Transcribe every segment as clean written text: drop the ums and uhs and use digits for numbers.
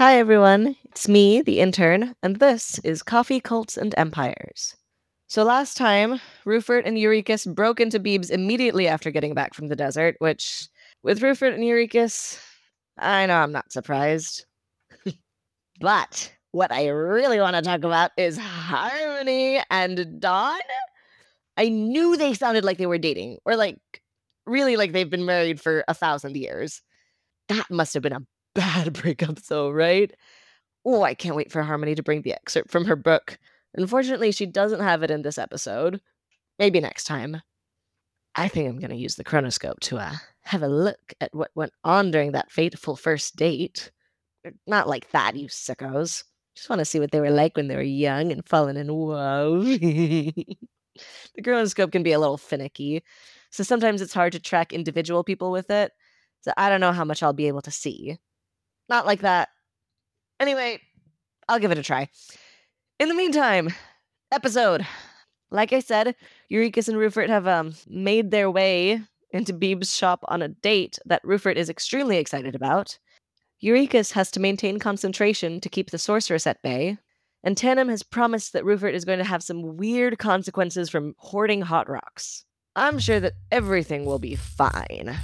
Hi, everyone. It's me, the intern, and this is Coffee, Cults, and Empires. So last time, Rufert and Eurycus broke into Beebs immediately after getting back from the desert, which, with Rufert and Eurycus, I know I'm not surprised. But what I really want to talk about is Harmony and Dawn. I knew they sounded like they were dating, or really like they've been married for 1,000 years. That must have been a bad breakup, though, right? Oh, I can't wait for Harmony to bring the excerpt from her book. Unfortunately, she doesn't have it in this episode. Maybe next time. I think I'm going to use the chronoscope to have a look at what went on during that fateful first date. Not like that, you sickos. Just want to see what they were like when they were young and falling in love. The chronoscope can be a little finicky, so sometimes it's hard to track individual people with it. So I don't know how much I'll be able to see. Not like that. Anyway, I'll give it a try. In the meantime, episode. Like I said, Eurycus and Rufert have made their way into Beeb's shop on a date that Rufert is extremely excited about. Eurycus has to maintain concentration to keep the sorceress at bay, and Tannum has promised that Rufert is going to have some weird consequences from hoarding hot rocks. I'm sure that everything will be fine.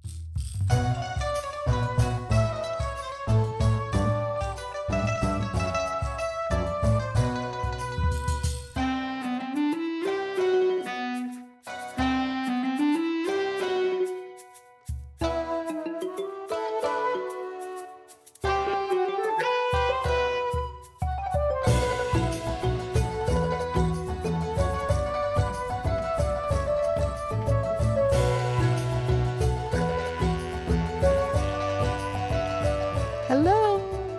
Hello.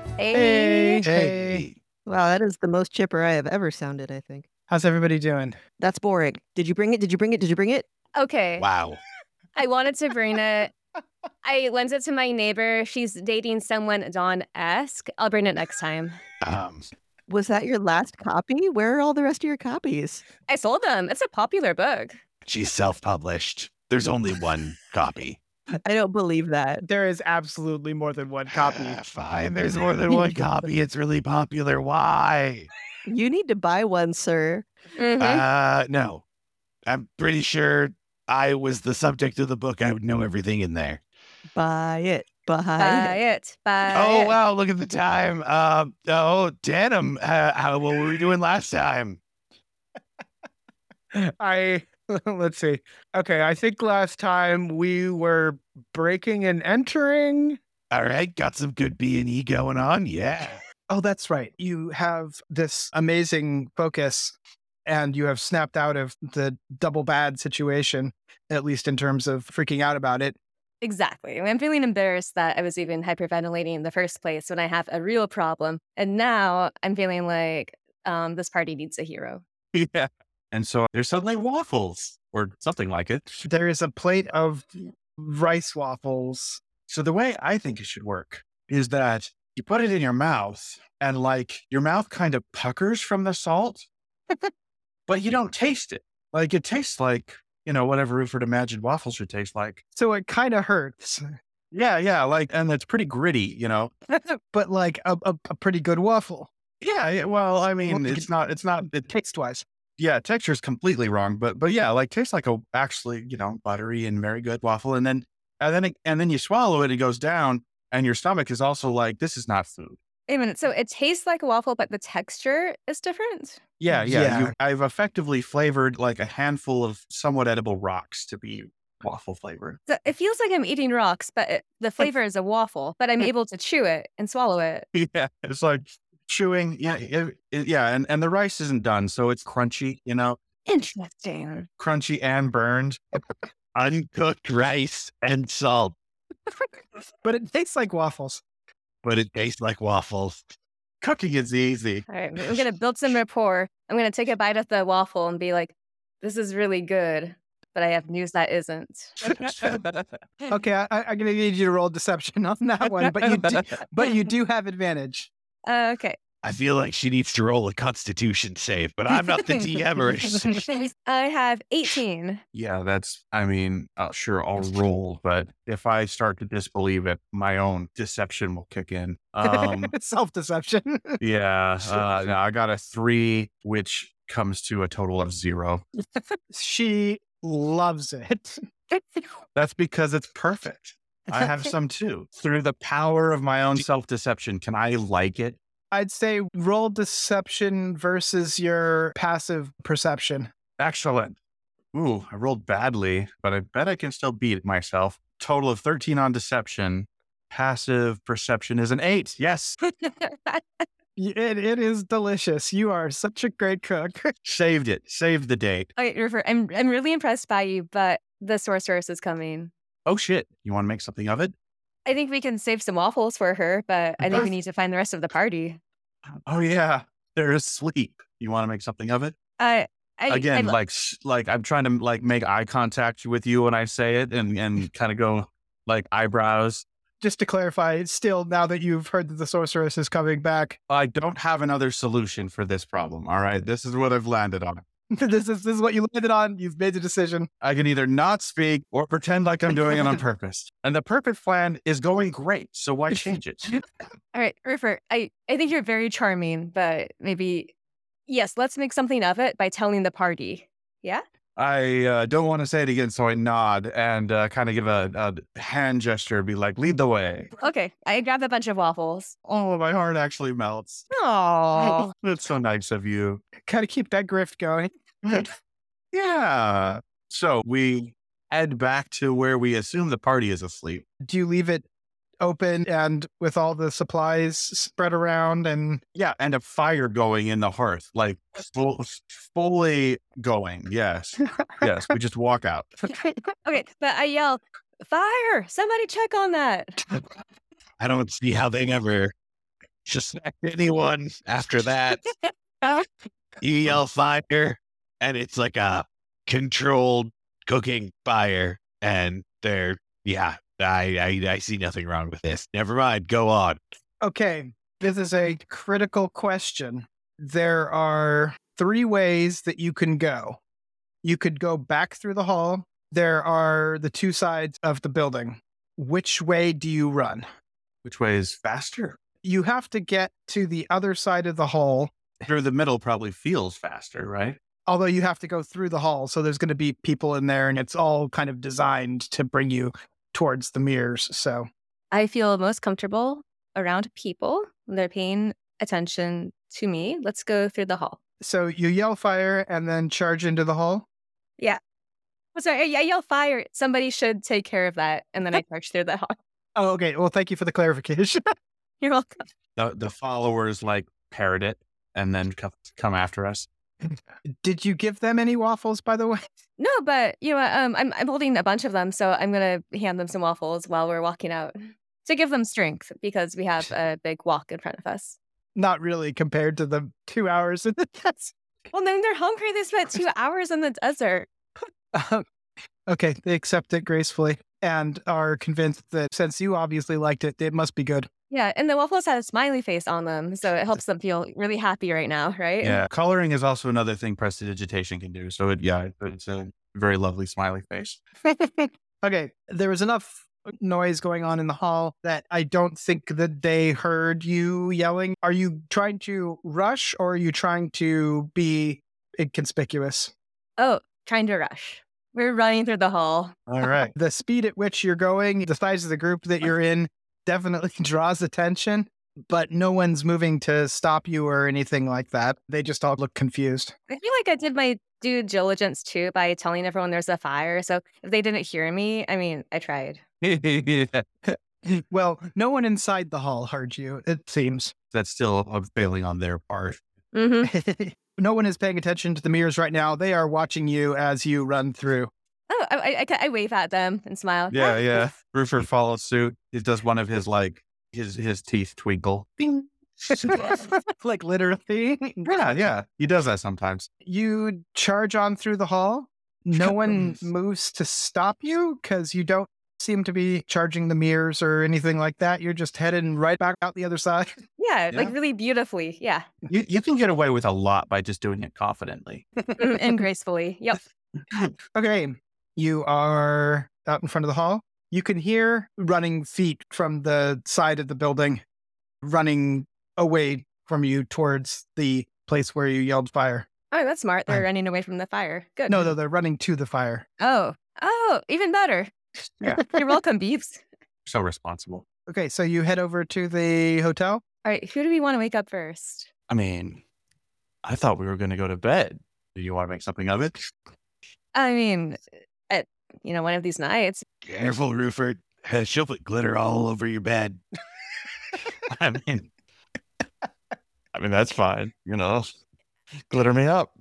Hey. Wow, that is the most chipper I have ever sounded, I think. How's everybody doing? That's boring. Did you bring it? Did you bring it? Did you bring it? Okay. Wow. I wanted to bring it. I lent it to my neighbor. She's dating someone Dawn-esque. I'll bring it next time. Was that your last copy? Where are all the rest of your copies? I sold them. It's a popular book. She's self-published. There's only one copy. I don't believe that. There is absolutely more than one copy. Fine, there's more than one copy. It's really popular. Why? You need to buy one, sir. No. I'm pretty sure I was the subject of the book. I would know everything in there. Buy it. Buy it. Oh, wow, look at the time. Tannum, what were we doing last time? Let's see. Okay, I think last time we were breaking and entering. All right, got some good B&E going on. Yeah. Oh, that's right. You have this amazing focus and you have snapped out of the double bad situation, at least in terms of freaking out about it. Exactly. I'm feeling embarrassed that I was even hyperventilating in the first place when I have a real problem. And now I'm feeling like this party needs a hero. Yeah. And so there's suddenly waffles or something like it. There is a plate of rice waffles. So the way I think it should work is that you put it in your mouth and your mouth kind of puckers from the salt, but you don't taste it. It tastes like, whatever Rufert imagined waffles should taste like. So it kind of hurts. Yeah. And it's pretty gritty, but like a pretty good waffle. Yeah. Well, I mean, it taste-wise. Yeah, texture is completely wrong, but yeah, tastes like actually, buttery and very good waffle. And then you swallow it, it goes down, and your stomach is also like, this is not food. Wait a minute. So it tastes like a waffle, but the texture is different? Yeah. I've effectively flavored a handful of somewhat edible rocks to be waffle flavored. So it feels like I'm eating rocks, but the flavor is a waffle, but I'm able to chew it and swallow it. Yeah, it's like chewing. Yeah. And the rice isn't done, so it's crunchy, Interesting. Crunchy and burned. Uncooked rice and salt. But it tastes like waffles. Cooking is easy. All right, I'm going to build some rapport. I'm going to take a bite of the waffle and be like, this is really good, but I have news that isn't. Okay, I'm going to need you to roll deception on that one, but you do have advantage. Okay. I feel like she needs to roll a Constitution save, but I'm not the DM or I have 18. Yeah, sure, I'll roll, but if I start to disbelieve it, my own deception will kick in. Self-deception. Yeah, no, I got a 3, which comes to a total of 0. She loves it. That's because it's perfect. I have some too. Through the power of my own self-deception, can I like it? I'd say roll deception versus your passive perception. Excellent. Ooh, I rolled badly, but I bet I can still beat myself. Total of 13 on deception. Passive perception is an 8. Yes. It is delicious. You are such a great cook. Saved it. Saved the date. Okay, River, I'm really impressed by you, but the sorceress is coming. Oh, shit. You want to make something of it? I think we can save some waffles for her, but I think we need to find the rest of the party. Oh, yeah. They're asleep. You want to make something of it? Again, like I'm trying to like make eye contact with you when I say it and kind of go like eyebrows. Just to clarify, still, now that you've heard that the sorceress is coming back, I don't have another solution for this problem. All right. This is what I've landed on. this is what you landed on. You've made the decision. I can either not speak or pretend like I'm doing it on purpose. And the perfect plan is going great. So why change it? all right, River, I think you're very charming, but maybe, yes, let's make something of it by telling the party. Yeah? I don't want to say it again, so I nod and kind of give a hand gesture, be like, lead the way. Okay, I grab a bunch of waffles. Oh, my heart actually melts. Oh, That's so nice of you. Kind of keep that grift going. Yeah. So we head back to where we assume the party is asleep. Do you leave it open and with all the supplies spread around and Yeah, and a fire going in the hearth, like fully going. Yes. Yes, we just walk out. okay, but I yell, fire! Somebody check on that. I don't see how they ever suspect anyone after that. You yell fire, and it's like a controlled cooking fire, and I see nothing wrong with this. Never mind, go on. Okay, this is a critical question. There are 3 ways that you can go. You could go back through the hall. There are the 2 sides of the building. Which way do you run? Which way is faster? You have to get to the other side of the hall, Through the middle probably feels faster, right? although you have to go through the hall. So there's going to be people in there and it's all kind of designed to bring you towards the mirrors. So I feel most comfortable around people when they're paying attention to me. Let's go through the hall. So you yell fire and then charge into the hall? Oh, sorry, I yell fire. Somebody should take care of that. And then I march through the hall. Oh, okay. Well, thank you for the clarification. You're welcome. The followers like parrot it and then come after us. Did you give them any waffles, by the way? No, but you know what? I'm holding a bunch of them, so I'm gonna hand them some waffles while we're walking out to give them strength because we have a big walk in front of us. Not really compared to the 2 hours in the desert. Well, then they're hungry. They spent 2 hours in the desert. Okay, they accept it gracefully and are convinced that since you obviously liked it, it must be good. Yeah, and the waffles had a smiley face on them, so it helps them feel really happy right now, right? Yeah. Coloring is also another thing prestidigitation can do. So it's a very lovely smiley face. Okay, there was enough noise going on in the hall that I don't think that they heard you yelling. Are you trying to rush or are you trying to be inconspicuous? Oh, trying to rush. We're running through the hall. All right. The speed at which you're going, the size of the group that you're in definitely draws attention, but no one's moving to stop you or anything like that. They just all look confused. I feel like I did my due diligence too by telling everyone there's a fire. So if they didn't hear me, I mean, I tried. Well, no one inside the hall heard you, it seems. That's still a failing on their part. Mm-hmm. No one is paying attention to the mirrors right now. They are watching you as you run through. Oh, I wave at them and smile. Yeah, yeah. Roofer follows suit. He does one of his like his teeth twinkle. Bing. Like literally. Yeah. He does that sometimes. You charge on through the hall. No one moves to stop you because you don't seem to be charging the mirrors or anything like that. You're just heading right back out the other side. Yeah, Yeah. like really beautifully. Yeah. You can get away with a lot by just doing it confidently. And gracefully. Yep. Okay. You are out in front of the hall. You can hear running feet from the side of the building, running away from you towards the place where you yelled fire. Oh, that's smart. They're Fine. running away from the fire. Good. No, they're running to the fire. Oh, even better. Yeah. You're welcome, Beeps. So responsible. Okay, so you head over to the hotel. All right, who do we want to wake up first? I mean, I thought we were going to go to bed. Do you want to make something of it? I mean, at one of these nights. Careful, Rupert. She'll put glitter all over your bed. I mean, that's fine. Glitter me up.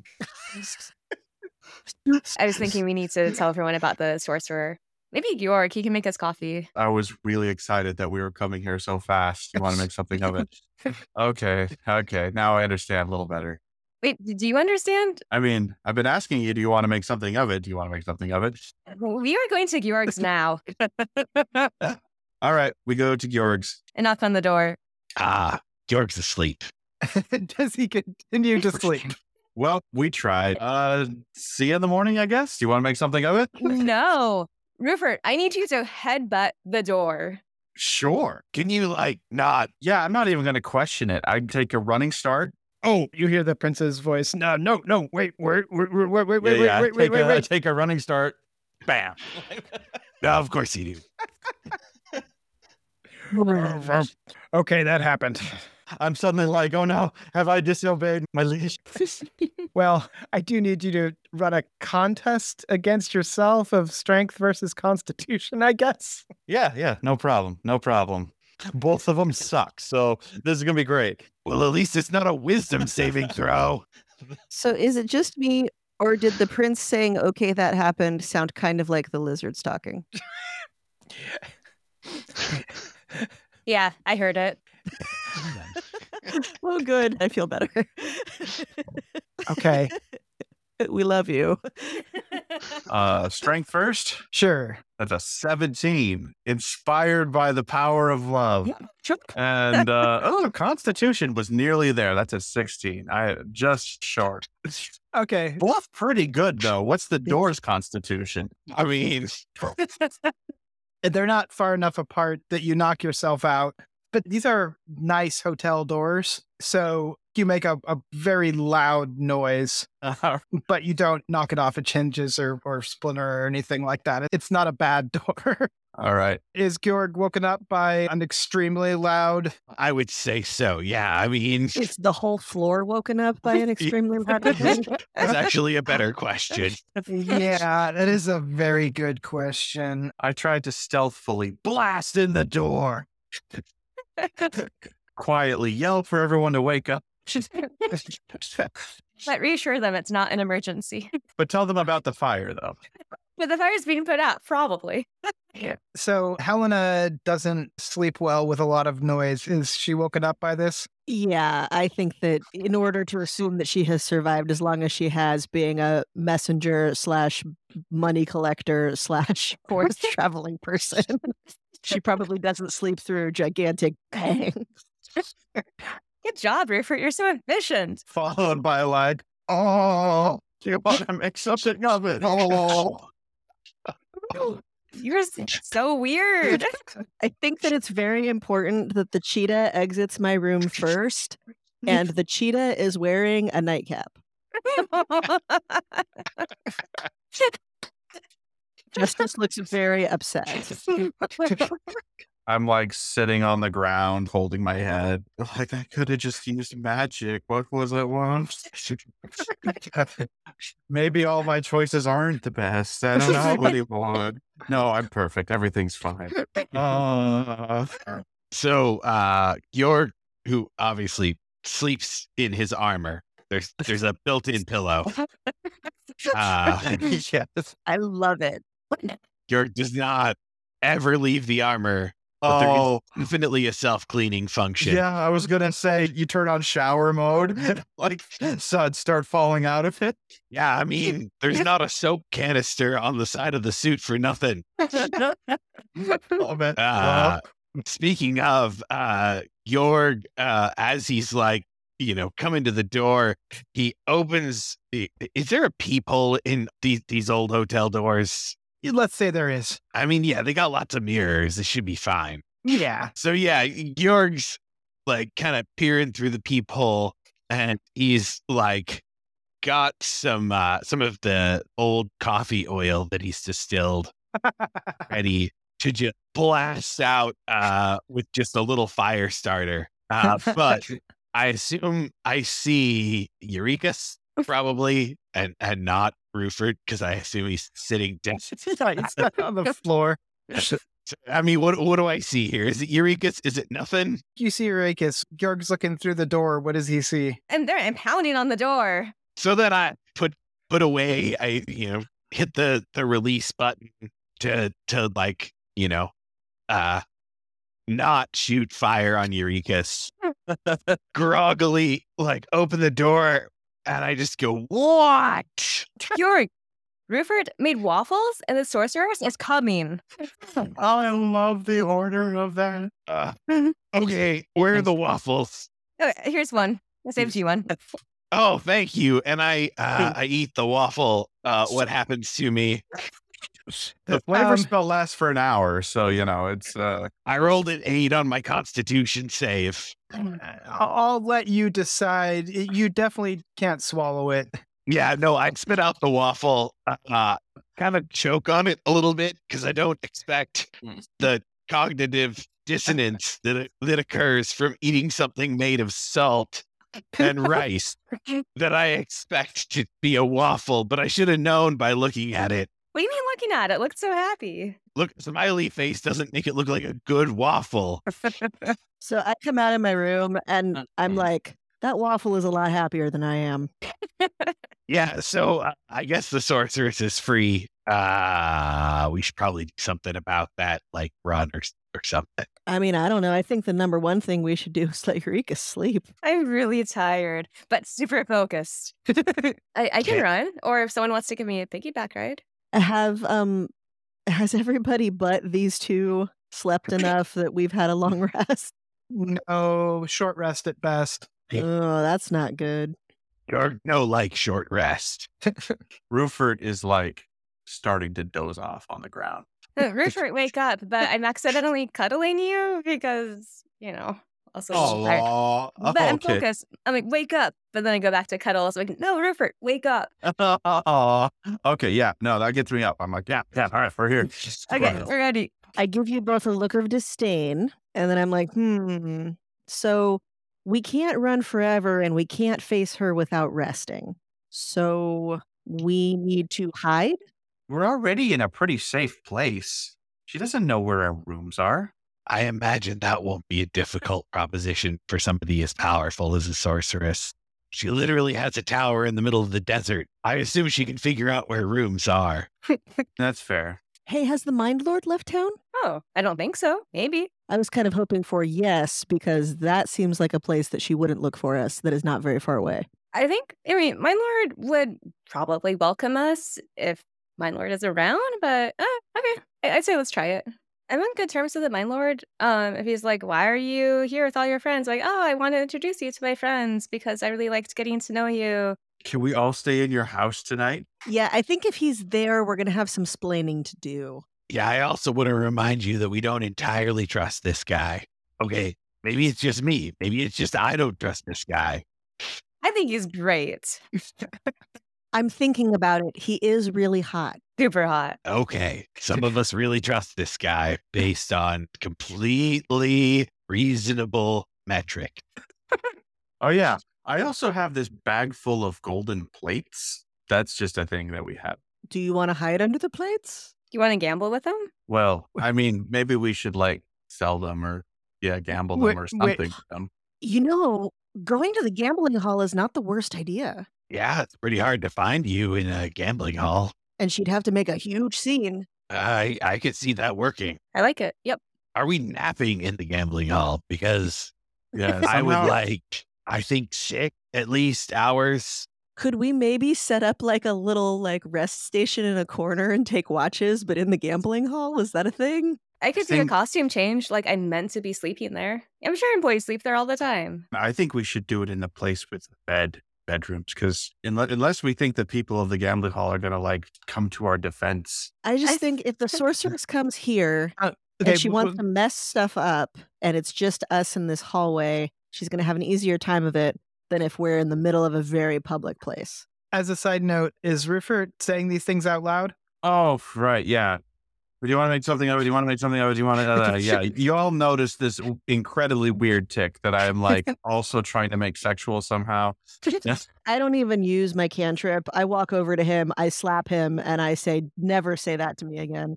I was thinking we need to tell everyone about the sorcerer. Maybe Georg, he can make us coffee. I was really excited that we were coming here so fast. You want to make something of it? Okay. Now I understand a little better. Wait, do you understand? I mean, I've been asking you, do you want to make something of it? Do you want to make something of it? We are going to Georg's now All right, we go to Georg's. and knock on the door. Georg's asleep. Does he continue to sleep? Well, we tried. See you in the morning, I guess. Do you want to make something of it? No. Rupert, I need you to headbutt the door. Sure. Can you, not? Yeah, I'm not even going to question it. I'd take a running start. Oh, you hear the prince's voice. No, wait. Take a running start. Bam. No, of course you do. Okay, that happened. I'm suddenly like, oh no, have I disobeyed my leash? Well, I do need you to run a contest against yourself of strength versus constitution, I guess. Yeah, no problem. Both of them suck, so this is going to be great. Well, at least it's not a wisdom saving throw. So is it just me, or did the prince saying, okay, that happened, sound kind of like the lizards talking? Yeah, I heard it. Well, good. I feel better. Okay, We love you. Strength first. sure. That's a 17, inspired by the power of love. And Constitution was nearly there. That's a 16. I just short. Okay. Both pretty good though. What's the door's Constitution? I mean, They're not far enough apart that you knock yourself out. But these are nice hotel doors. So you make a very loud noise, but you don't knock it off its hinges or splinter or anything like that. It's not a bad door. All right. Is Georg woken up by an extremely loud? I would say so. Yeah, I mean, Is the whole floor woken up by an extremely loud noise? that's actually a better question. Yeah, that is a very good question. I tried to stealthfully blast in the door, quietly yell for everyone to wake up, But reassure them it's not an emergency. but tell them about the fire though. But the fire's being put out, probably. So Helena doesn't sleep well with a lot of noise. Is she woken up by this? Yeah, I think that in order to assume that she has survived as long as she has, being a messenger / money collector / forest traveling person, she probably doesn't sleep through gigantic bang. Good job, Rupert. You're so efficient. Followed by like, oh, you want to make something of it? Oh. You're so weird. I think that it's very important that the cheetah exits my room first, and the cheetah is wearing a nightcap. Justice looks very upset. I'm like sitting on the ground, holding my head. Like, I could have just used magic. What was it once? Maybe all my choices aren't the best. I don't know anymore. No, I'm perfect. Everything's fine. So, Georg, who obviously sleeps in his armor, there's a built-in pillow. Yes. I love it. Georg does not ever leave the armor But there is Oh, infinitely a self-cleaning function. yeah. I was gonna say you turn on shower mode, like suds start falling out of it. Yeah, I mean, there's not a soap canister on the side of the suit for nothing. Oh man. Uh, Speaking of, Jorg, as he's like, coming to the door, he opens. Is there a peephole in these old hotel doors? Let's say there is. I mean, yeah, they got lots of mirrors. It should be fine. Yeah. So yeah, Jorg's like kind of peering through the peephole, and he's like got some of the old coffee oil that he's distilled ready to just blast out with just a little fire starter. But I assume I see Eurekas probably and not Ruford, because I assume he's sitting down. It's on the floor. I mean, what do I see here? Is it Eurekas? Is it nothing? You see Eurekas. Georg's looking through the door. What does he see? And they're pounding on the door. So then I put away, I hit the release button to like, not shoot fire on Eurekas. Groggily like open the door, and I just go, what? Jorg, Ruford made waffles and the sorceress is coming. I love the order of that. Okay, where are the waffles? Okay, here's one. I saved you one. Oh, thank you. And I eat the waffle. What happens to me? The flavor spell lasts for an hour, so it's. I rolled an 8 on my Constitution save. I'll let you decide. You definitely can't swallow it. Yeah, no, I spit out the waffle, kind of choke on it a little bit because I don't expect the cognitive dissonance that occurs from eating something made of salt and rice that I expect to be a waffle, but I should have known by looking at it. What do you mean looking at it? It looked so happy. Look, smiley face doesn't make it look like a good waffle. So I come out of my room and I'm like, that waffle is a lot happier than I am. Yeah, so I guess the sorceress is free. We should probably do something about that, like run or something. I mean, I don't know. I think the number one thing we should do is let Eureka sleep. I'm really tired, but super focused. I can run, or if someone wants to give me a piggyback ride. Has everybody but these two slept enough that we've had a long rest? No, short rest at best. Oh, that's not good. You're no like short rest. Ruford is like starting to doze off on the ground. Ruford, wake up, but I'm accidentally cuddling you because, also tired. Oh, But I'm okay. focused. I'm like, wake up. But then I go back to cuddle. So I'm like, no, Ruford, wake up. Okay, yeah, no, that gets me up. I'm like, yeah, all right, we're here. Okay, we're ready. I give you both a look of disdain, and then I'm like, So we can't run forever, and we can't face her without resting. So we need to hide? We're already in a pretty safe place. She doesn't know where our rooms are. I imagine that won't be a difficult proposition for somebody as powerful as a sorceress. She literally has a tower in the middle of the desert. I assume she can figure out where rooms are. That's fair. Hey, has the Mind Lord left town? Oh, I don't think so. Maybe. I was kind of hoping for yes, because that seems like a place that she wouldn't look for us that is not very far away. I mean, Mind Lord would probably welcome us if Mind Lord is around, but okay. I'd say let's try it. I'm on good terms with the Mind Lord. If he's like, why are you here with all your friends? Like, oh, I want to introduce you to my friends because I really liked getting to know you. Can we all stay in your house tonight? Yeah, I think if he's there, we're going to have some splaining to do. Yeah, I also want to remind you that we don't entirely trust this guy. Okay, maybe it's just me. Maybe it's just I don't trust this guy. I think he's great. I'm thinking about it. He is really hot. Super hot. Okay, some of us really trust this guy based on completely reasonable metric. Oh, yeah. I also have this bag full of golden plates. That's just a thing that we have. Do you want to hide under the plates? You want to gamble with him? Well, I mean, maybe we should sell them or gamble them or something. with them. Going to the gambling hall is not the worst idea. Yeah, it's pretty hard to find you in a gambling hall. And she'd have to make a huge scene. I could see that working. I like it. Yep. Are we napping in the gambling hall? Because Yeah, I would somehow- like, I think 6 at least hours. Could we maybe set up like a little like rest station in a corner and take watches, but in the gambling hall? Is that a thing? I could do a think- costume change. Like I'm meant to be sleeping there. I'm sure employees sleep there all the time. I think we should do it in the place with the bedrooms, because unless we think the people of the gambling hall are going to like come to our defense. I just I think if the sorceress comes here Okay, and she wants w- to mess stuff up and it's just us in this hallway, she's going to have an easier time of it than if we're in the middle of a very public place. as a side note, is Rupert saying these things out loud? Oh, right. Yeah. Do you want to make something of it? Do you want to make something of it? Do you want to? Yeah. You all notice this incredibly weird tick that I'm like also trying to make sexual somehow. Yes. I don't even use my cantrip. I walk over to him, I slap him, and I say, never say that to me again.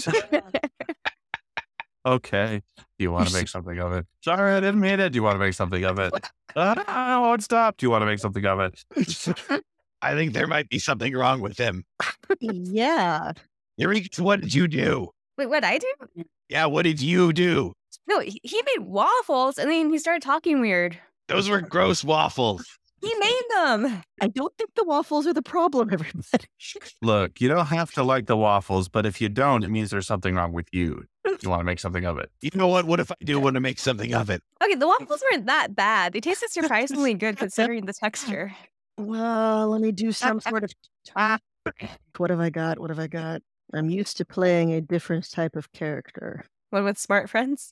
Okay. Do you want to make something of it? Sorry, I didn't mean it. Do you want to make something of it? I won't stop. Do you want to make something of it? I think there might be something wrong with him. Yeah. Eureka, what did you do? Wait, what I do? Yeah, what did you do? No, he made waffles and then he started talking weird. Those were gross waffles. He made them. I don't think the waffles are the problem, everybody. Look, you don't have to like the waffles, but if you don't, it means there's something wrong with you. You want to make something of it. You know what? What if I do want to make something of it? Okay, the waffles weren't that bad. They tasted surprisingly good considering the texture. Well, let me do some sort of. What have I got? What have I got? I'm used to playing a different type of character. One with smart friends.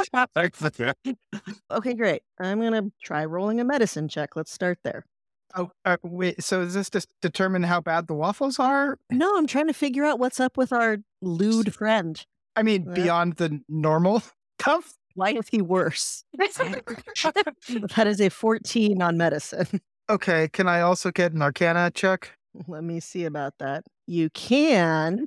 Okay, great. I'm going to try rolling a medicine check. Let's start there. Oh, wait. So is this to determine how bad the waffles are? No, I'm trying to figure out what's up with our lewd friend. I mean, Yeah. beyond the normal stuff. Why is he worse? That is a 14 on medicine. Okay. Can I also get an Arcana check? Let me see about that. You can.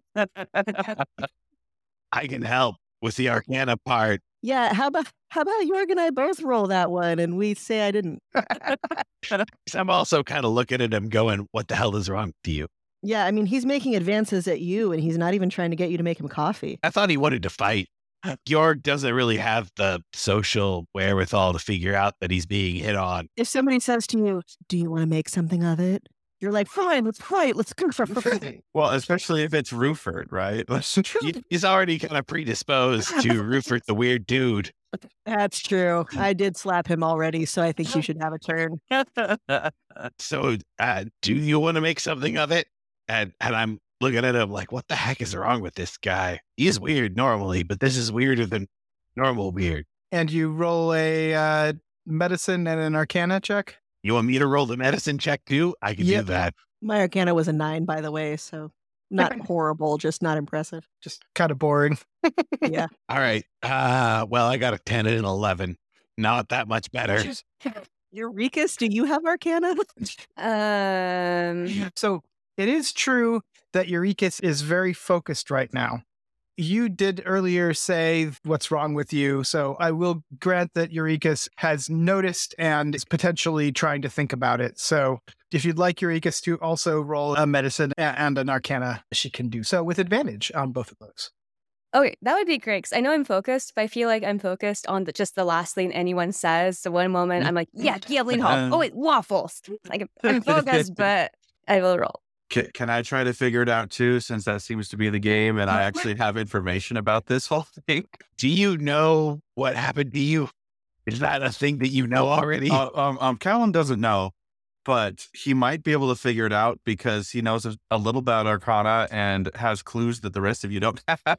I can help with the Arcana part. Yeah, how about Jorg and I both roll that one and we say I didn't? I'm also kind of looking at him going, what the hell is wrong with you? Yeah, I mean, he's making advances at you and he's not even trying to get you to make him coffee. I thought he wanted to fight. Georg doesn't really have the social wherewithal to figure out that he's being hit on. If somebody says to you, do you want to make something of it? You're like, fine, let's fight. Let's go for Well, especially if it's Ruford, right? He's already kind of predisposed to Rupert the weird dude. That's true. I did slap him already, so I think you should have a turn. So do you want to make something of it? And I'm looking at him like, what the heck is wrong with this guy? He is weird normally, but this is weirder than normal weird. And you roll a medicine and an Arcana check? You want me to roll the medicine check too? I can Yep. do that. My Arcana was a 9, by the way, so not horrible, just not impressive. Just kind of boring. Yeah. All right. Well, I got a 10 and an 11. Not that much better. Eurekas, do you have Arcana? So it is true that Eurekas is very focused right now. You did earlier say what's wrong with you, so I will grant that Eurekas has noticed and is potentially trying to think about it. So if you'd like Eurekas to also roll a medicine and an Arcana, she can do so with advantage on both of those. Okay, that would be great because I know I'm focused, but I feel like I'm focused on just the last thing anyone says. So one moment I'm like, yeah, gambling hall. Oh, wait, waffles. Like I'm focused, but I will roll. Can I try to figure it out too, since that seems to be the game and I actually have information about this whole thing? Do you know what happened to you? Is that a thing that you know already? Callum doesn't know, but he might be able to figure it out because he knows a little about Arcana and has clues that the rest of you don't have.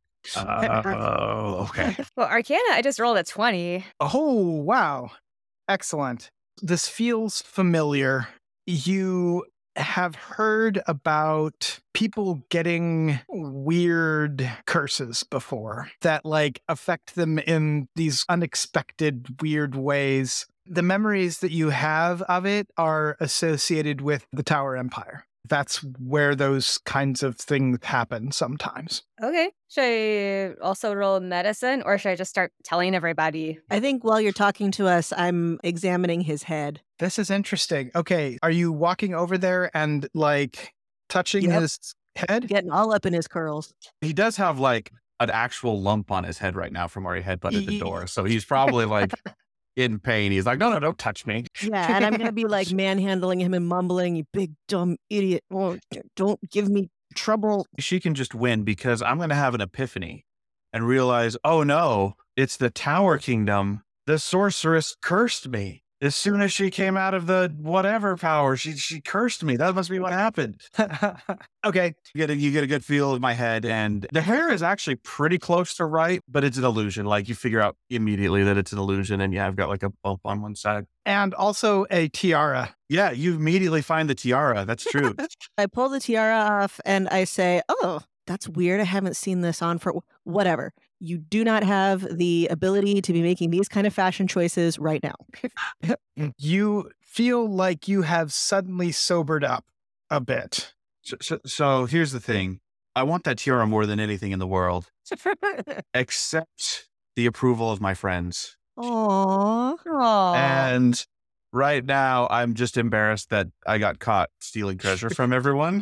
Oh, okay. Well, Arcana, I just rolled a 20. Oh, wow. Excellent. This feels familiar. You have heard about people getting weird curses before that like affect them in these unexpected weird ways. The memories that you have of it are associated with the Tower Empire. That's where those kinds of things happen sometimes. Okay. Should I also roll medicine or should I just start telling everybody? I think while you're talking to us, I'm examining his head. This is interesting. Okay, are you walking over there and like touching Yep. his head? Getting all up in his curls. He does have like an actual lump on his head right now from where he headbutted the door. So he's probably like in pain. He's like, no, don't touch me. Yeah, and I'm going to be like manhandling him and mumbling, "You big dumb idiot. Oh, don't give me trouble." She can just win because I'm going to have an epiphany and realize, oh no, it's the Tower Kingdom. The sorceress cursed me. As soon as she came out of the whatever power, she cursed me. That must be what happened. Okay. You get a good feel of my head, and the hair is actually pretty close to right, but it's an illusion. Like you figure out immediately that it's an illusion, and yeah, I've got like a bump on one side. And also a tiara. Yeah, you immediately find the tiara. That's true. I pull the tiara off and I say, "Oh, that's weird. I haven't seen this on for whatever. You do not have the ability to be making these kind of fashion choices right now." You feel like you have suddenly sobered up a bit. So here's the thing. I want that tiara more than anything in the world, except the approval of my friends. Aww. And right now, I'm just embarrassed that I got caught stealing treasure from everyone.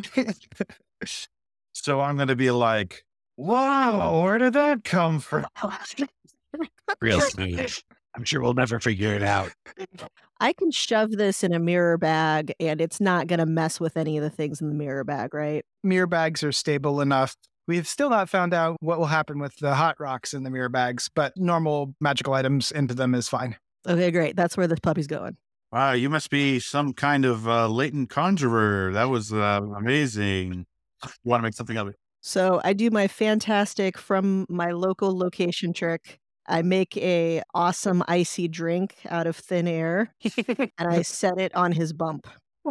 So I'm going to be like, wow, where did that come from? Real smooth. I'm sure we'll never figure it out. I can shove this in a mirror bag and it's not going to mess with any of the things in the mirror bag, right? Mirror bags are stable enough. We've still not found out what will happen with the hot rocks in the mirror bags, but normal magical items into them is fine. Okay, great. That's where this puppy's going. Wow, you must be some kind of latent conjurer. That was amazing. You want to make something of it? So I do my fantastic from my local location trick. I make a awesome icy drink out of thin air and I set it on his bump.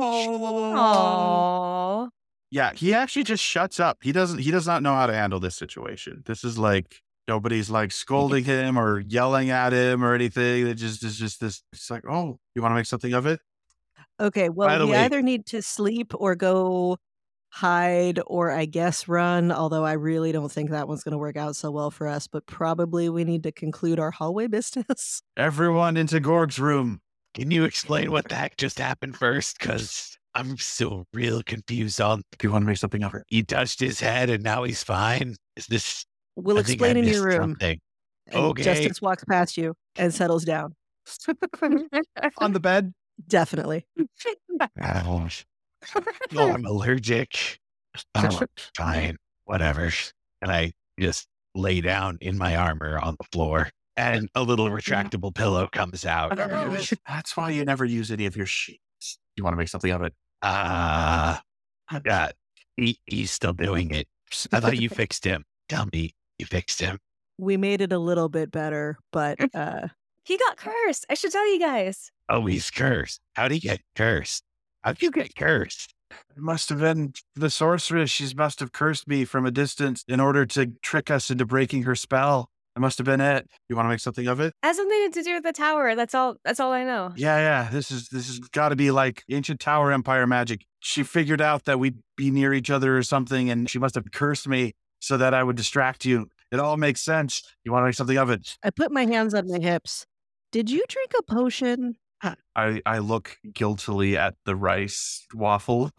Aww. Yeah, he actually just shuts up. He does not know how to handle this situation. This is like nobody's like scolding him or yelling at him or anything. It just is just this. It's like, oh, you want to make something of it? Okay, By well, the we way- either need to sleep or go hide or I guess run, although I really don't think that one's going to work out so well for us, but probably we need to conclude our hallway business. Everyone into Gorg's room. Can you explain what the heck just happened first? Because I'm still real confused on. Do you want to make something of it? He touched his head and now he's fine. Is this? We'll I think I explain in your missed room. something. And Okay. Justice walks past you and settles down. On the bed, Definitely. Oh, no, I'm allergic. Oh, fine, whatever. And I just lay down in my armor on the floor, and a little retractable pillow comes out. That's why you never use any of your sheets. You want to make something of it? Yeah, he's still doing it. I thought you fixed him. Tell me you fixed him. We made it a little bit better, but He got cursed. I should tell you guys. Oh, he's cursed. How'd he get cursed? How'd you get cursed? It must have been the sorceress. She must have cursed me from a distance in order to trick us into breaking her spell. It must have been it. You want to make something of it? Has something to do with the tower. That's all I know. Yeah. This is got to be like ancient Tower Empire magic. She figured out that we'd be near each other or something, and she must have cursed me so that I would distract you. It all makes sense. You want to make something of it? I put my hands on my hips. Did you drink a potion? I look guiltily at the rice waffle.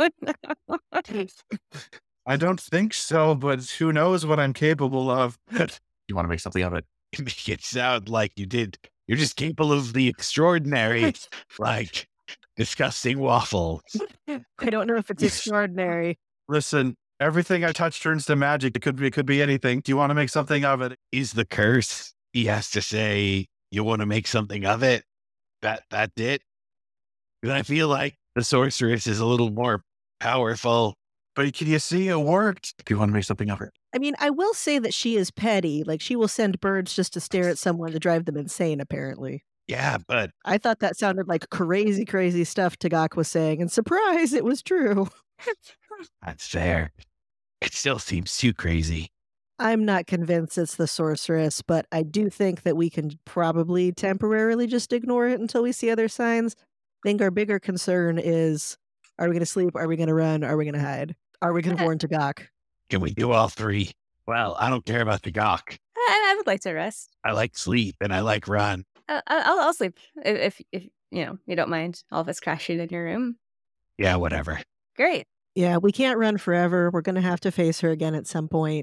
I don't think so, but who knows what I'm capable of. You want to make something of it? You make it sound like you did. You're just capable of the extraordinary, like disgusting waffle. I don't know if it's extraordinary. Listen, everything I touch turns to magic. It could be anything. Do you want to make something of it? Is the curse? He has to say, you want to make something of it? That's it? Because I feel like the sorceress is a little more powerful. But can you see it worked? Do you want to make something of it? I mean, I will say that she is petty. Like, she will send birds just to stare at someone to drive them insane, apparently. Yeah, but I thought that sounded like crazy, crazy stuff Tagak was saying, and surprise, it was true. that's fair. It still seems too crazy. I'm not convinced it's the sorceress, but I do think that we can probably temporarily just ignore it until we see other signs. I think our bigger concern is, are we going to sleep? Are we going to run? Are we going to hide? Are we going to warn Tagak? Can we do all three? Well, I don't care about the gawk. I would like to rest. I like sleep and I like run. I'll sleep if you don't mind all of us crashing in your room. Yeah, whatever. Great. Yeah, we can't run forever. We're going to have to face her again at some point.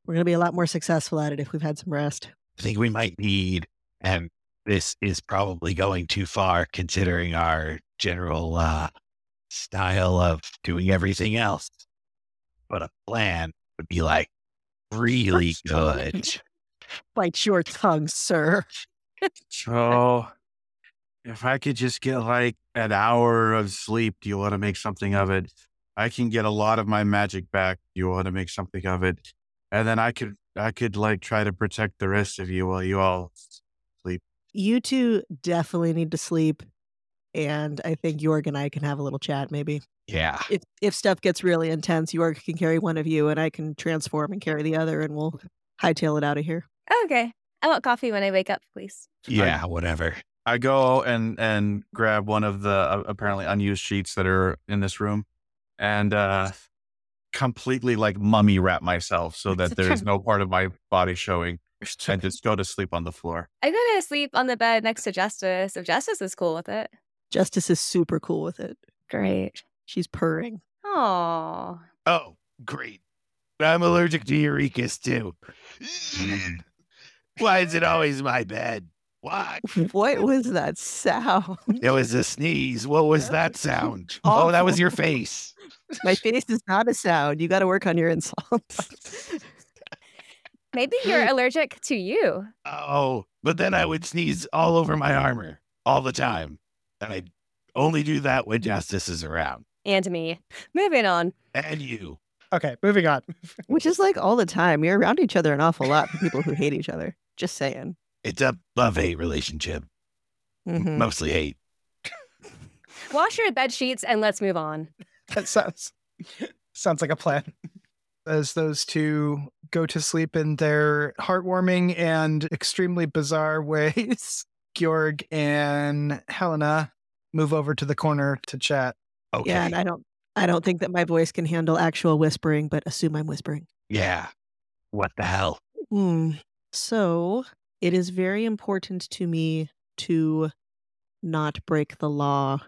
We're going to be a lot more successful at it if we've had some rest. I think we might need, and this is probably going too far considering our general style of doing everything else, but a plan would be like really good. Bite your tongue, sir. So, if I could just get like an hour of sleep, do you want to make something of it? I can get a lot of my magic back. Do you want to make something of it? And then I could like try to protect the rest of you while you all sleep. You two definitely need to sleep. And I think Jorg and I can have a little chat maybe. Yeah. If stuff gets really intense, Jorg can carry one of you and I can transform and carry the other and we'll hightail it out of here. Okay. I want coffee when I wake up, please. Yeah, whatever. I go and grab one of the apparently unused sheets that are in this room and completely like mummy wrap myself so that there is no part of my body showing and just go to sleep on the floor. I go to sleep on the bed next to Justice if Justice is cool with it. Justice is super cool with it. Great. She's purring. Oh. Oh, great. I'm allergic to Eurekas too. Why is it always my bed? Why? What was that sound? It was a sneeze. What was that sound? Oh, that was your face. My face is not a sound. You got to work on your insults. Maybe you're allergic to you. Oh, but then I would sneeze all over my armor all the time. And I only do that when Justice is around. And me. Moving on. And you. Okay, moving on. Which is like all the time. You're around each other an awful lot for people who hate each other. Just saying. It's a love-hate relationship. Mhm. Mostly hate. Wash your bed sheets and let's move on. That sounds like a plan. As those two go to sleep in their heartwarming and extremely bizarre ways, Georg and Helena move over to the corner to chat. Okay. Yeah, and I don't think that my voice can handle actual whispering, but assume I'm whispering. Yeah. What the hell? So it is very important to me to not break the law.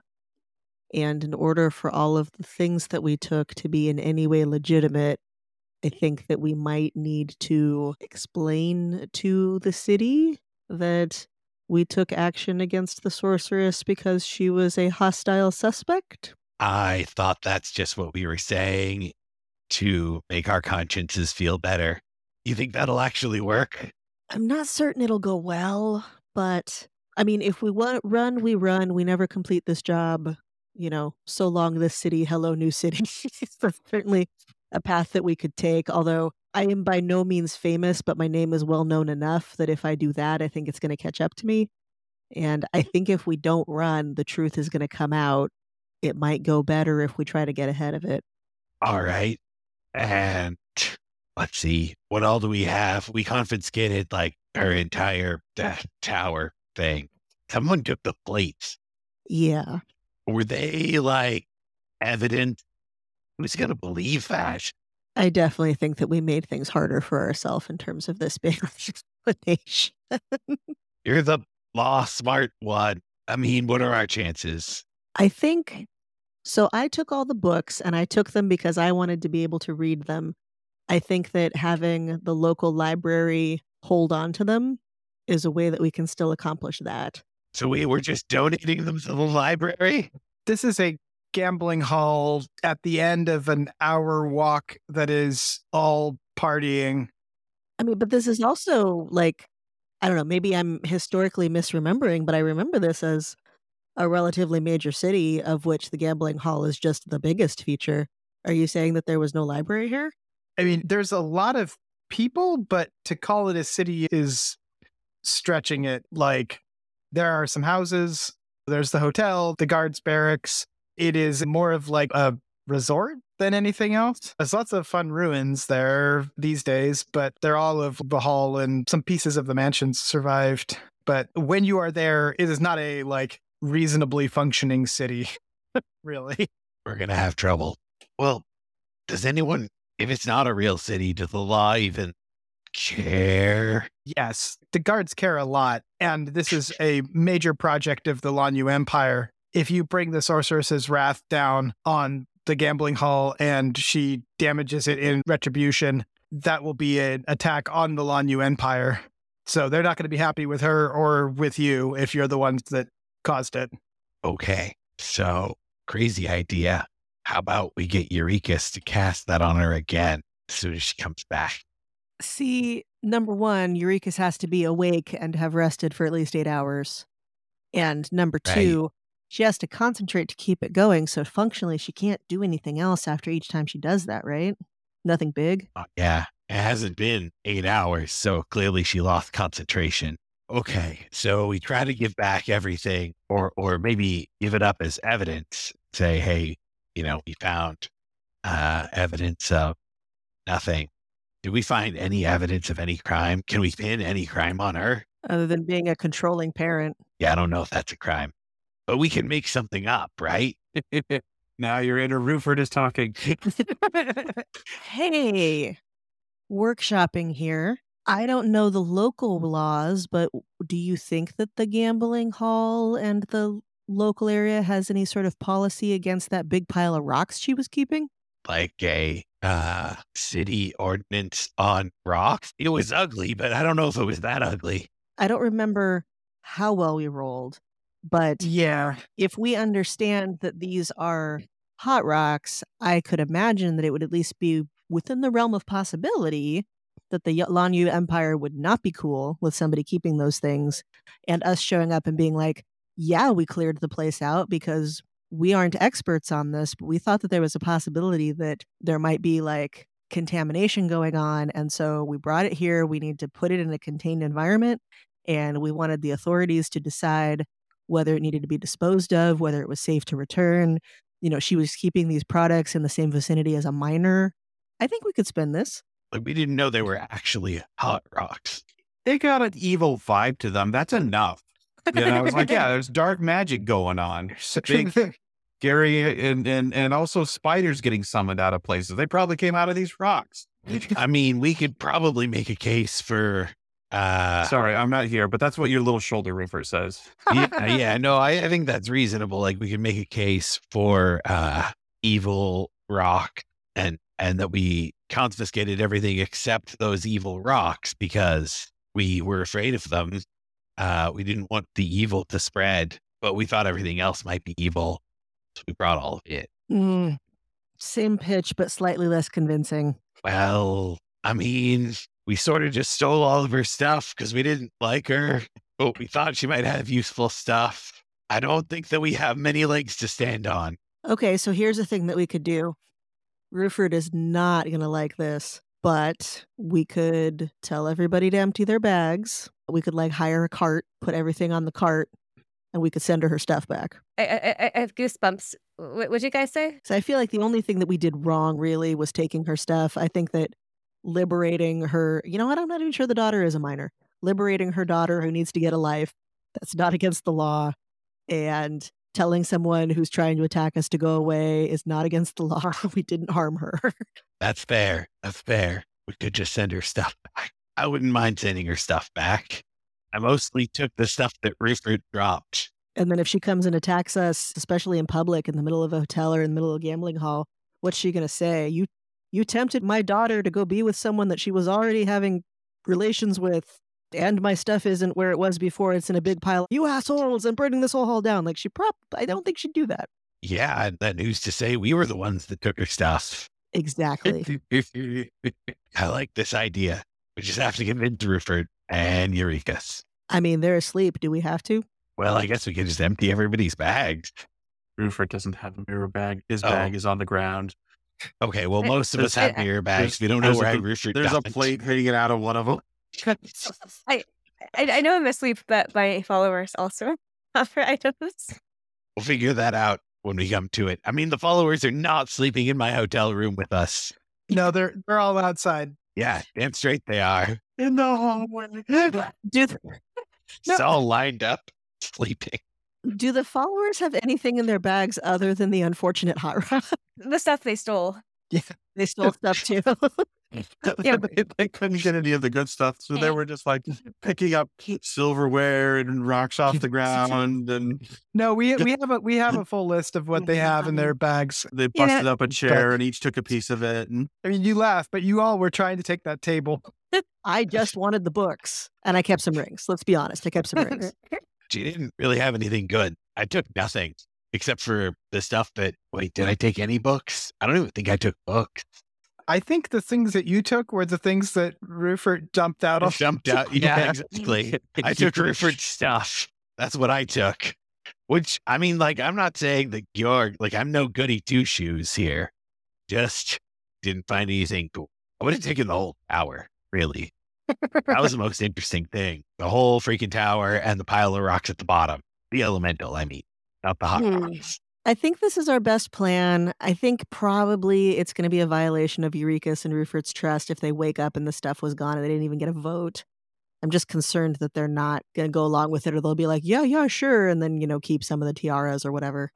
And in order for all of the things that we took to be in any way legitimate, I think that we might need to explain to the city that we took action against the sorceress because she was a hostile suspect. I thought that's just what we were saying to make our consciences feel better. You think that'll actually work? I'm not certain it'll go well, but I mean, if we run, we run. We never complete this job. You know, so long this city, hello new city. That's certainly a path that we could take. Although I am by no means famous, but my name is well known enough that if I do that, I think it's going to catch up to me. And I think if we don't run, the truth is going to come out. It might go better if we try to get ahead of it. All right. And let's see. What all do we have? We confiscated like our entire tower thing. Someone took the plates. Yeah. Were they like evident? Who's going to believe that? I definitely think that we made things harder for ourselves in terms of this big explanation. You're the law smart one. I mean, what are our chances? I think so. I took all the books and I took them because I wanted to be able to read them. I think that having the local library hold on to them is a way that we can still accomplish that. So we were just donating them to the library? This is a gambling hall at the end of an hour walk that is all partying. I mean, but this is also like, I don't know, maybe I'm historically misremembering, but I remember this as a relatively major city of which the gambling hall is just the biggest feature. Are you saying that there was no library here? I mean, there's a lot of people, but to call it a city is stretching it. Like, there are some houses, there's the hotel, the guards' barracks. It is more of like a resort than anything else. There's lots of fun ruins there these days, but they're all of the hall and some pieces of the mansions survived. But when you are there, it is not a like reasonably functioning city, really. We're going to have trouble. Well, does anyone, if it's not a real city, does the law even care? Yes, the guards care a lot, and this is a major project of the Lanyu Empire. If you bring the sorceress's wrath down on the gambling hall and she damages it in retribution, that will be an attack on the Lanyu Empire. So they're not going to be happy with her or with you if you're the ones that caused it. Okay, so crazy idea. How about we get Eurekas to cast that on her again as soon as she comes back? See, number one, Eurekas has to be awake and have rested for at least 8 hours. And number Right. two, she has to concentrate to keep it going. So functionally, she can't do anything else after each time she does that, right? Nothing big. Yeah, it hasn't been 8 hours, so clearly she lost concentration. Okay, so we try to give back everything or maybe give it up as evidence. Say, hey, we found evidence of nothing. Did we find any evidence of any crime? Can we pin any crime on her? Other than being a controlling parent. Yeah, I don't know if that's a crime, but we can make something up, right? Now your inner Ruford is talking. Hey, workshopping here. I don't know the local laws, but do you think that the gambling hall and the local area has any sort of policy against that big pile of rocks she was keeping? Like a city ordinance on rocks. It was ugly, but I don't know if it was that ugly. I don't remember how well we rolled, but Yeah. if we understand that these are hot rocks, I could imagine that it would at least be within the realm of possibility that the Lanyu Empire would not be cool with somebody keeping those things and us showing up and being like, yeah, we cleared the place out because we aren't experts on this, but we thought that there was a possibility that there might be like contamination going on. And so we brought it here. We need to put it in a contained environment. And we wanted the authorities to decide whether it needed to be disposed of, whether it was safe to return. She was keeping these products in the same vicinity as a miner. I think we could spin this. Like, we didn't know they were actually hot rocks. They got an evil vibe to them. That's enough. It's like, yeah, there's dark magic going on. Big, scary, and also spiders getting summoned out of places. They probably came out of these rocks. I mean, we could probably make a case for Sorry, I'm not here, but that's what your little shoulder roofer says. no, I think that's reasonable. Like, we could make a case for evil rock and that we confiscated everything except those evil rocks because we were afraid of them. We didn't want the evil to spread, but we thought everything else might be evil. So we brought all of it. Same pitch, but slightly less convincing. Well, I mean, we sort of just stole all of her stuff because we didn't like her, but we thought she might have useful stuff. I don't think that we have many legs to stand on. Okay, so here's a thing that we could do. Ruford is not going to like this, but we could tell everybody to empty their bags. We could hire a cart, put everything on the cart, and we could send her stuff back. I have goosebumps. What'd you guys say? So I feel like the only thing that we did wrong really was taking her stuff. I think that liberating her, I'm not even sure the daughter is a minor. Liberating her daughter who needs to get a life, that's not against the law. And telling someone who's trying to attack us to go away is not against the law. We didn't harm her. That's fair. That's fair. We could just send her stuff back. I wouldn't mind sending her stuff back. I mostly took the stuff that Ruford dropped. And then if she comes and attacks us, especially in public, in the middle of a hotel or in the middle of a gambling hall, what's she going to say? You tempted my daughter to go be with someone that she was already having relations with, and my stuff isn't where it was before. It's in a big pile. You assholes! I'm burning this whole hall down. I don't think she'd do that. Yeah, and that who's to say we were the ones that took her stuff. Exactly. I like this idea. We just have to convince Ruford and Eurekas. I mean, they're asleep. Do we have to? Well, I guess we could just empty everybody's bags. Ruford doesn't have a mirror bag. His bag is on the ground. Okay, well, most of us have mirror bags. We don't know where Ruford There's got a plate hanging out of one of them. I know I'm asleep, but my followers also offer items. We'll figure that out when we come to it. I mean, the followers are not sleeping in my hotel room with us. No, they're all outside. Yeah, damn straight they are. In the hallway. It's all lined up, sleeping. Do the followers have anything in their bags other than the unfortunate hot rod? The stuff they stole. They stole stuff too. They couldn't get any of the good stuff, so they were just like picking up silverware and rocks off the ground, and No, we have a full list of what they have in their bags. they busted up a chair and each took a piece of it. And I mean, you laugh, but you all were trying to take that table. I just wanted the books, and I kept some rings. Let's be honest, I kept some rings. She didn't really have anything good. I took nothing except for the stuff that, wait, did I take any books? I don't even think I took books. I think the things that you took were the things that Rupert dumped out on. Jumped out. Yeah, exactly. I took Rupert's stuff. That's what I took. Which, I mean, like, I'm not saying that you're, like, I'm no goody two-shoes here. Just didn't find anything cool. I would have taken the whole tower, really. That was the most interesting thing. The whole freaking tower and the pile of rocks at the bottom. The elemental, I mean, not the hot rocks. I think this is our best plan. I think probably it's going to be a violation of Eurekas and Rupert's trust if they wake up and the stuff was gone and they didn't even get a vote. I'm just concerned that they're not going to go along with it, or they'll be like, yeah, sure, and then, keep some of the tiaras or whatever.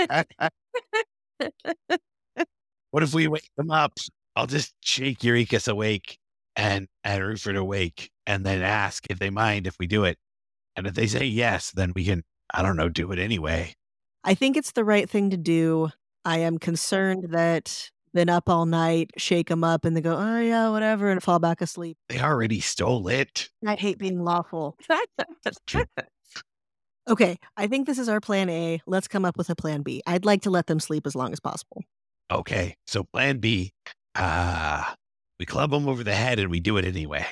What if we wake them up? I'll just shake Eurekas awake and Rupert awake and then ask if they mind if we do it. And if they say yes, then we can, I don't know, do it anyway. I think it's the right thing to do. I am concerned that been up all night, shake them up, and they go, oh yeah, whatever, and fall back asleep. They already stole it. I hate being lawful. Okay, I think this is our plan A. Let's come up with a plan B. I'd like to let them sleep as long as possible. Okay, so plan B, we club them over the head and we do it anyway.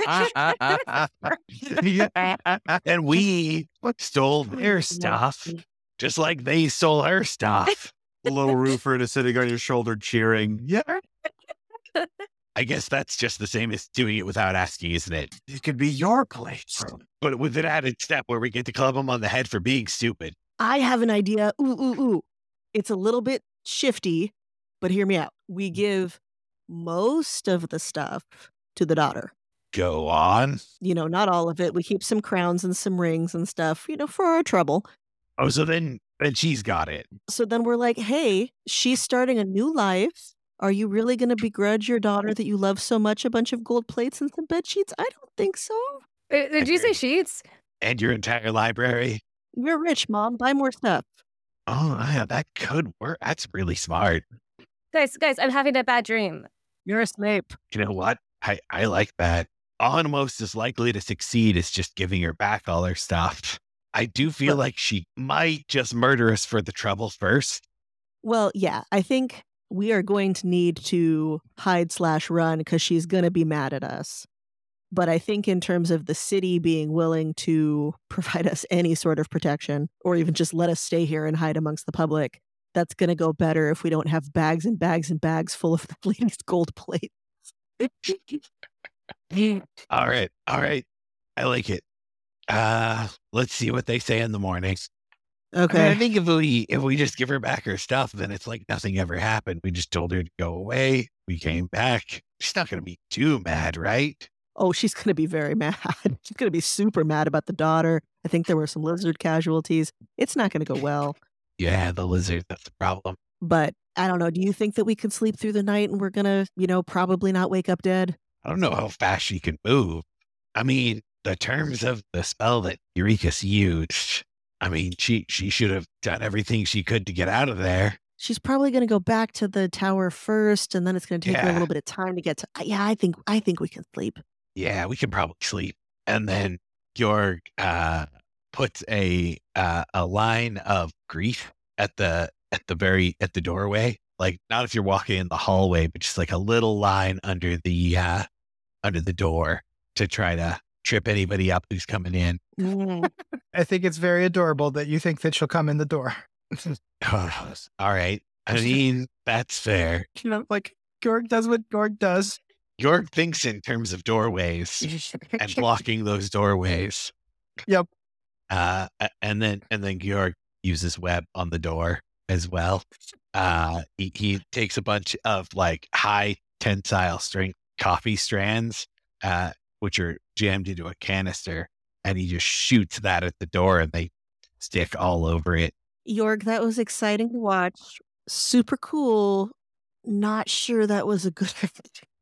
And we stole their stuff, just like they stole her stuff. little Rupert is sitting on your shoulder cheering. Yeah. I guess that's just the same as doing it without asking, isn't it? It could be your place. But with an added step where we get to club them on the head for being stupid. I have an idea. Ooh. It's a little bit shifty, but hear me out. We give most of the stuff to the daughter. Go on. Not all of it. We keep some crowns and some rings and stuff, for our trouble. Oh, so then she's got it. So then we're like, hey, she's starting a new life. Are you really going to begrudge your daughter that you love so much a bunch of gold plates and some bed sheets? I don't think so. Did you say sheets? And your entire library. You're rich, Mom. Buy more stuff. Oh, yeah, that could work. That's really smart. Guys, I'm having a bad dream. You're a Snape. You know what? I like that. Almost as likely to succeed as just giving her back all her stuff. I do feel like she might just murder us for the trouble first. Well, yeah, I think we are going to need to hide/run because she's going to be mad at us. But I think in terms of the city being willing to provide us any sort of protection, or even just let us stay here and hide amongst the public, that's going to go better if we don't have bags and bags and bags full of the latest gold plates. All right. I like it. Let's see what they say in the morning. Okay. I think if we just give her back her stuff, then it's like nothing ever happened. We just told her to go away. We came back. She's not going to be too mad, right? Oh, she's going to be very mad. She's going to be super mad about the daughter. I think there were some lizard casualties. It's not going to go well. Yeah, the lizard, that's the problem. But I don't know. Do you think that we could sleep through the night and we're going to, probably not wake up dead? I don't know how fast she can move. I mean, the terms of the spell that Eurekas used, I mean, she should have done everything she could to get out of there. She's probably going to go back to the tower first, and then it's going to take her a little bit of time to get to. Yeah, I think we can sleep. Yeah, we can probably sleep. And then Georg puts a line of grief at the doorway. Like, not if you're walking in the hallway, but just like a little line under the door to try to trip anybody up who's coming in. I think it's very adorable that you think that she'll come in the door. All right. I mean, that's fair. Like Georg does what Georg does. Georg thinks in terms of doorways and blocking those doorways. Yep. And then Georg uses web on the door as well. He takes a bunch of like high tensile strength coffee strands, which are jammed into a canister, and he just shoots that at the door and they stick all over it. Georg, that was exciting to watch. Super cool. Not sure that was a good idea.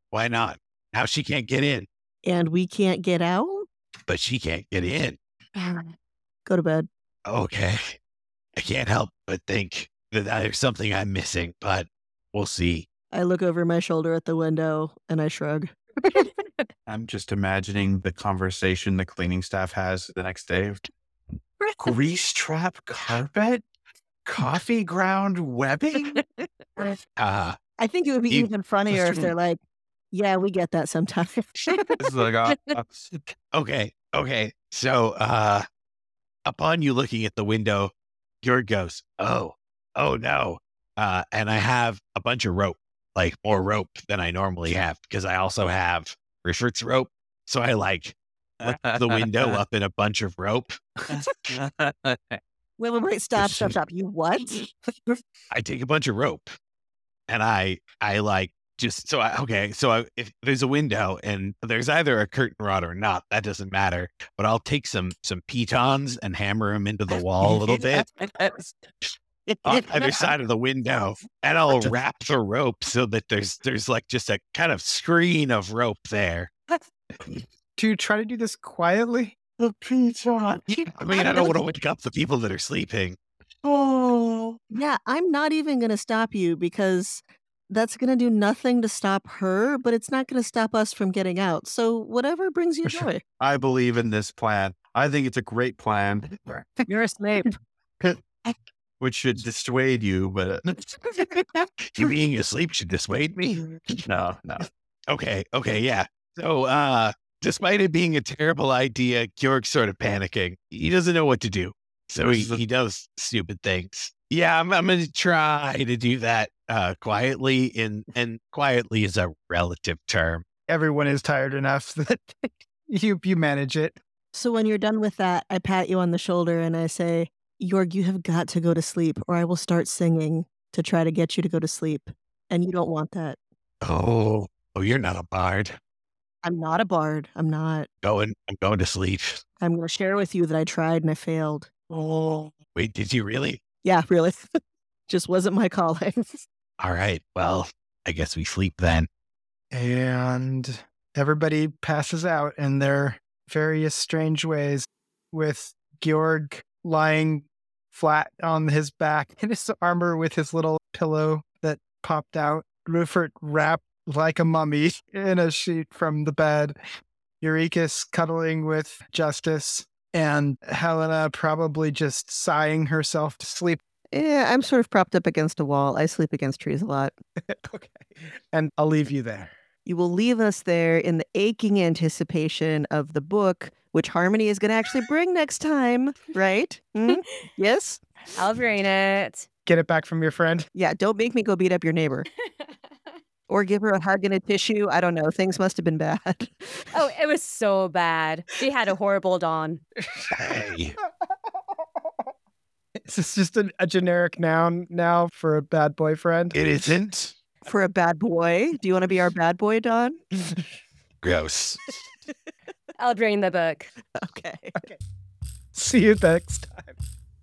Why not? Now she can't get in, And we can't get out? but she can't get in. Go to bed. Okay. I can't help but think that there's something I'm missing, but we'll see. I look over my shoulder at the window and I shrug. I'm just imagining the conversation the cleaning staff has the next day. Grease trap carpet? Coffee ground webbing? Uh, I think it would be You- even funnier if they're like, yeah, we get that sometimes. This is like, okay. So, upon you looking at the window, Georg goes, oh no. And I have a bunch of rope, like more rope than I normally have, because I also have Rufert's rope. So I like wrap the window up in a bunch of rope. Wait, stop. You what? I take a bunch of rope and I like just so if there's a window and there's either a curtain rod or not, that doesn't matter. But I'll take some pitons and hammer them into the wall a little bit on either side of the window, and I'll wrap the rope so that there's like just a kind of screen of rope there. Do you try to do this quietly? The piton. I mean, I don't want to wake up the people that are sleeping. Yeah, I'm not even going to stop you because that's going to do nothing to stop her, but it's not going to stop us from getting out. So whatever brings you joy. I believe in this plan. I think it's a great plan, You're a Snape. which should dissuade you, but You being asleep should dissuade me. no. Okay, yeah. So, despite it being a terrible idea, Georg's sort of panicking. He doesn't know what to do. So he does stupid things. Yeah, I'm going to try to do that quietly, and quietly is a relative term. Everyone is tired enough that you manage it. So when you're done with that, I pat you on the shoulder and I say, Jorg, you have got to go to sleep or I will start singing to try to get you to go to sleep. And you don't want that. Oh, you're not a bard. I'm not a bard. I'm not. I'm going to sleep. I'm going to share with you that I tried and I failed. Oh, wait, did you really? Yeah, really. Just wasn't my calling. All right. Well, I guess we sleep then. And everybody passes out in their various strange ways, with Georg lying flat on his back in his armor with his little pillow that popped out. Rufert wrapped like a mummy in a sheet from the bed. Eureka's cuddling with Justice, and Helena probably just sighing herself to sleep. Yeah, I'm sort of propped up against a wall. I sleep against trees a lot. Okay. And I'll leave you there. You will leave us there in the aching anticipation of the book, which Harmony is going to actually bring next time, right? Yes? I'll bring it. Get it back from your friend. Yeah, don't make me go beat up your neighbor. Or give her a hug and a tissue. I don't know. Things must have been bad. Oh, it was so bad. She had a horrible dawn. Hey, Is this just a generic noun now for a bad boyfriend? it isn't. For a bad boy. Do you want to be our bad boy, Don? Gross. I'll bring the book. Okay. See you next time.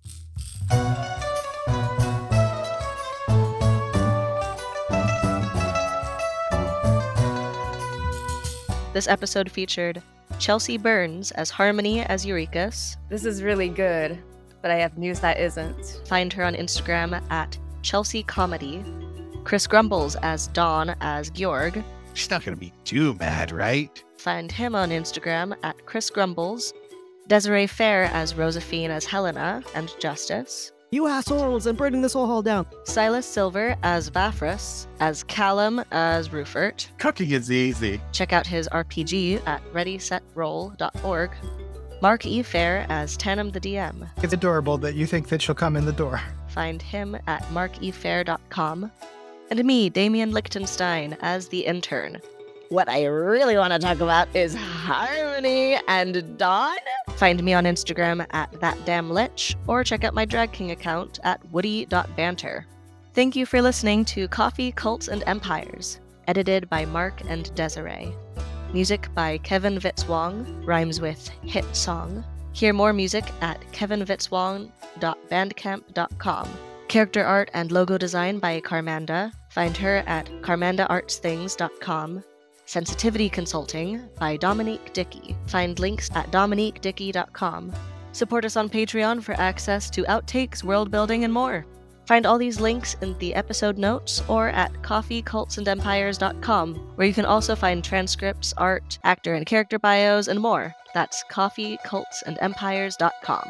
This episode featured Chelsea Burns as Harmony as Eurekas. This is really good, but I have news that isn't. Find her on Instagram at Chelsea Comedy. Chris Grumbles as Dawn as Georg. She's not going to be too mad, right? Find him on Instagram at Chris Grumbles. Desiree Fair as Josephine as Helena and Justice. You assholes, I'm burning this whole hall down. Silas Silver as Vafrus, as Callum as Rufert. Cooking is easy. Check out his RPG at readysetroll.org. Mark E. Fair as Tannum the DM. It's adorable that you think that she'll come in the door. Find him at markefair.com. And me, Damian Lichtenstein, as the intern. What I really want to talk about is Harmony and Dawn. Find me on Instagram at thatdamnlich or check out my Drag King account at woody.banter. Thank you for listening to Coffee, Cults, and Empires, edited by Mark and Desiree. Music by Kevin Vitzwong, rhymes with hit song. Hear more music at kevinvitzwong.bandcamp.com. Character art and logo design by Carmanda. Find her at carmandaartsthings.com. Sensitivity Consulting by Dominique Dickey. Find links at dominiquedickey.com. Support us on Patreon for access to outtakes, world building, and more. Find all these links in the episode notes or at coffeecultsandempires.com, where you can also find transcripts, art, actor and character bios, and more. That's coffeecultsandempires.com.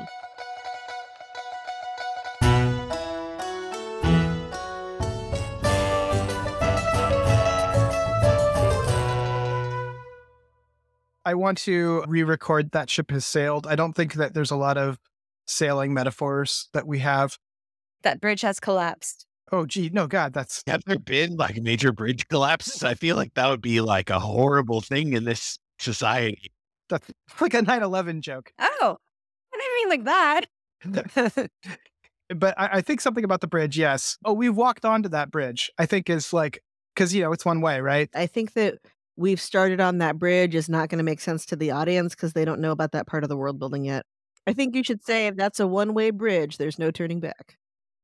I want to re-record That Ship Has Sailed. I don't think that there's a lot of sailing metaphors that we have. That bridge has collapsed. Oh, gee, no, God, that's Have there been like major bridge collapses? I feel like that would be like a horrible thing in this society. that's like a 9/11 joke. Oh, I didn't mean like that. But I think something about the bridge, yes. Oh, we've walked onto that bridge, I think is like, because, it's one way, right? I think that we've started on that bridge is not going to make sense to the audience because they don't know about that part of the world building yet. I think you should say if that's a one-way bridge, there's no turning back.